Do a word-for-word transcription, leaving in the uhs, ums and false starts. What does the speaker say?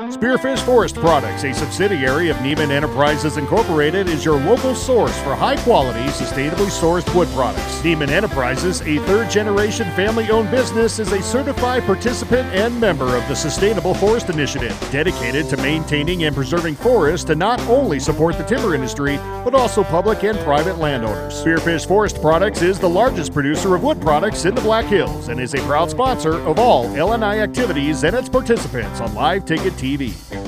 Spearfish Forest Products, a subsidiary of Neiman Enterprises Incorporated, is your local source for high-quality, sustainably sourced wood products. Neiman Enterprises, a third-generation family-owned business, is a certified participant and member of the Sustainable Forest Initiative, dedicated to maintaining and preserving forests to not only support the timber industry, but also public and private landowners. Spearfish Forest Products is the largest producer of wood products in the Black Hills and is a proud sponsor of all L N I activities and its participants on Live Ticket T V.